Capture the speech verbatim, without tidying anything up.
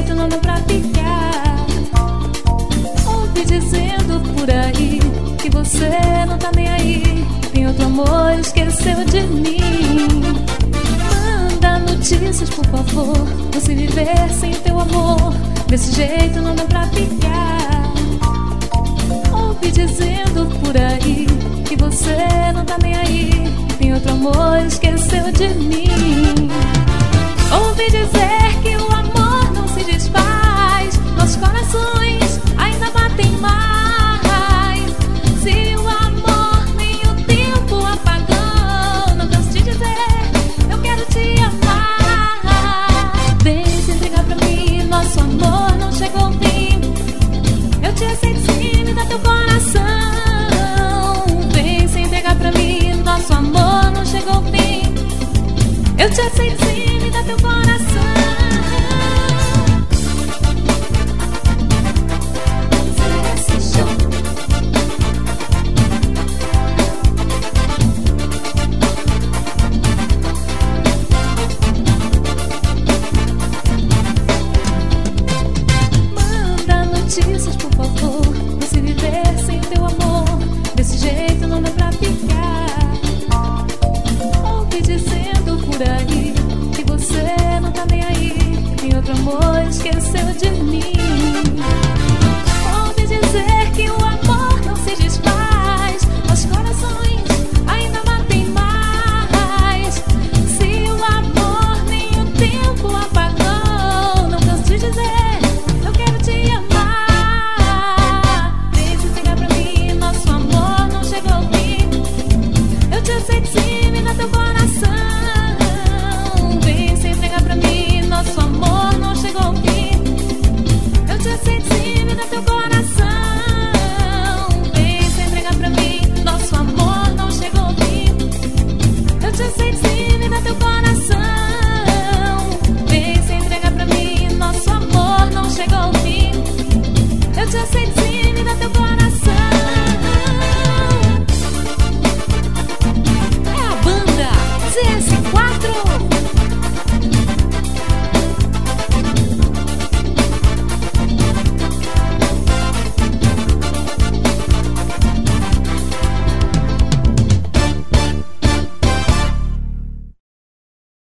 jeito não dá pra ficar. Ouvi dizendo por aí que você não tá nem aí, tem outro amor, esqueceu de mim. Manda notícias, por favor, não se viver sem teu amor, desse jeito não dá pra ficar. Ouvi dizendo por aí que você não tá nem aí, tem outro amor, esqueceu de mim. Ouvi dizer que o amor não se desfaz, nossos corações ainda batem mais. Se o amor nem o tempo apagou, não canso de dizer, eu quero te amar. Vem se entregar pra mim, nosso amor não chegou ao fim. Eu te aceito sim, me dá teu coração. Vem se entregar pra mim, nosso amor não chegou ao fim. Eu te aceito sim, me dá teu coração. Manda notícias, por favor, não se viver sem teu amor, desse jeito não dá pra ficar. Ouvi dizendo por aí que você não tá nem aí, tem outro amor, esqueceu de mim.